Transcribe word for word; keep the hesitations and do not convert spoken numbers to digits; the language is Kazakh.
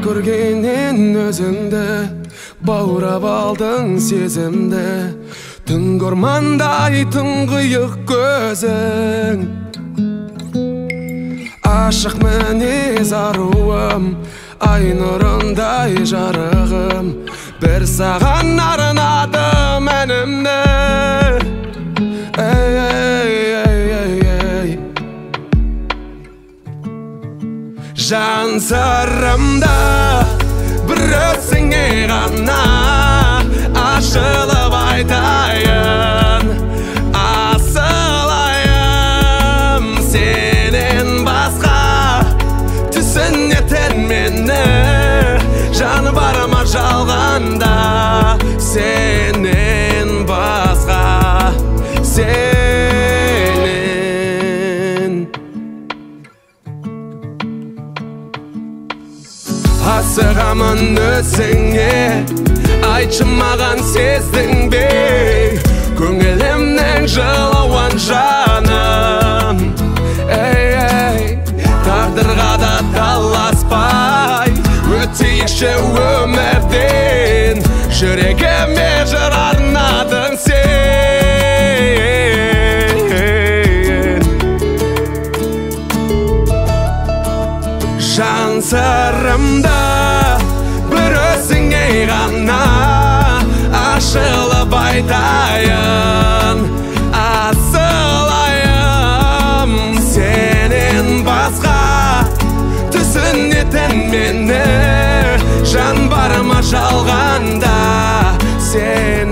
көргеннен өзіңді баурап алдың сезімді түнгі ормандай тұңғиық көзің ашық мінез аруым ай нұрындай жарығым бір саған арнадым әнімді ей ей ей ей ей жан сырымды бір өзіңе ғана ашылып айтайын асылайым сенен басқа түсінетін мені жаны барыма жалғанда сенен басқа сенен асығамын өзіңе айтшы маған сездің бе көңілімнің жылауын жаным ей ей тағдырға да таласпай өтейікші өмірден жүрегіме жыр арнадың сен жан сырымды бір өзіңе ғана ашылып айтайын асылайым сенен басқа түсінетін мені жан барыма жалғанда сен